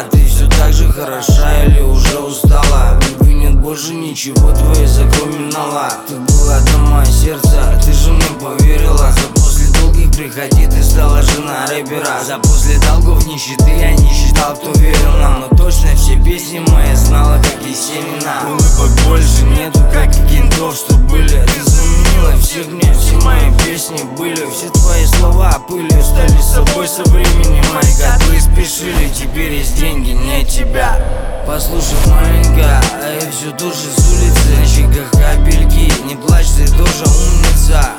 ты все так же хороша или уже устала? В любви нет больше ничего, твои запоминала. Ты была до мое сердце, ты же мне поверила. За после долгих приходи, ты стала жена рэпера. За после долгов нищеты я не считал, кто верил нам. Но точно все песни мои знала, как и семена. Улыбок больше нету, как и кентов, что были. Ты заменила всех мне, все мои песни были. Все твои слова пылью стали собой со временем. Мои котлы спешили, теперь есть деньги, не тебя. Послушай, маленькая, а я все тоже с улицы. На щеках капельки, не плачь, ты тоже умница.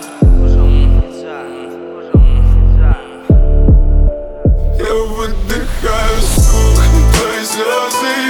Я выдыхаю с кухни твои слезы.